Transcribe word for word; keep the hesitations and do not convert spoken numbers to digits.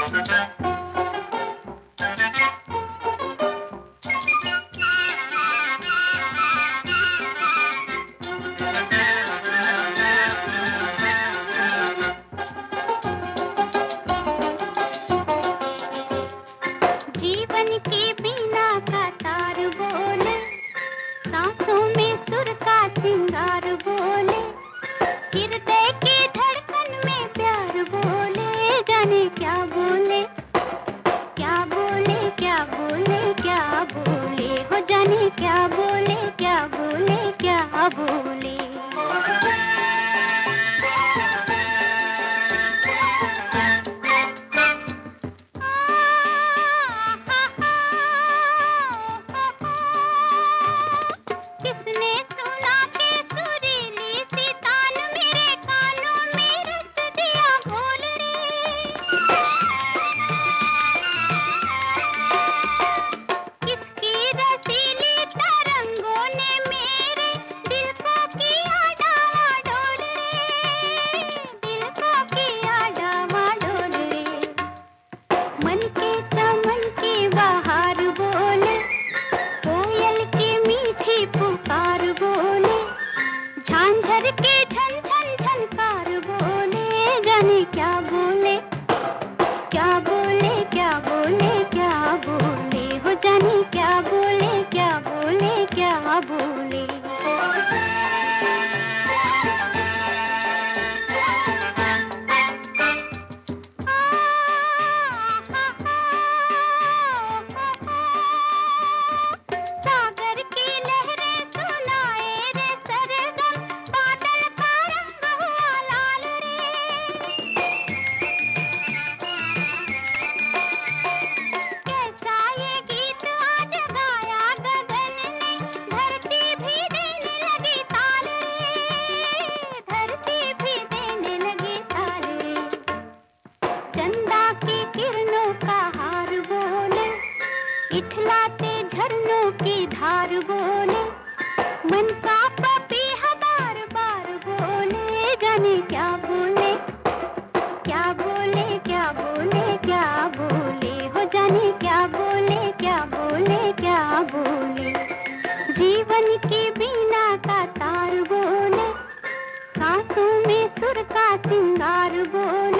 जीवन की बीना का तार बोले, सांसों में सुर का सिंगार बोले, हृदय की धड़कन में प्यार बोले, जाने क्या बोले, क्या बोले, क्या बोले, क्या बोले, हो जाने क्या बोले, क्या बोले, क्या बोले। किसने सुना के सुरीली सी तान मेरे कानों में रच दिया घोल रे। किसकी रसीली तरंगों ने मेरे दिल को किया डावाडोल रे, दिल को किया डावाडोल रे। मन के चमन की बहार बोले, कोयल की मीठी पुकार बोले, झांझर के झन झन झनकार बोले, जाने क्या बोले, क्या बोले, क्या बोले, क्या बोले, हो जाने क्या बोले, क्या बोले, क्या बोले। सागर की लहरें सुनाए रे सरगम, बादल का रंग हुआ लाल रे। कैसा ये गीत आज गाया गगन ने, धरती भी देने लगी ताल रे, धरती भी देने लगी ताल रे। चंदा की किरणों का हार बोले, इठलाते झरनों की धार बोले, मन का पपीहा बार बार बोले, जाने क्या बोले, क्या बोले, क्या बोले, क्या बोले, हो जाने क्या बोले, क्या बोले, क्या बोले। जीवन की बीना का तार बोले, सांसों में सुर का सिंगार बोले,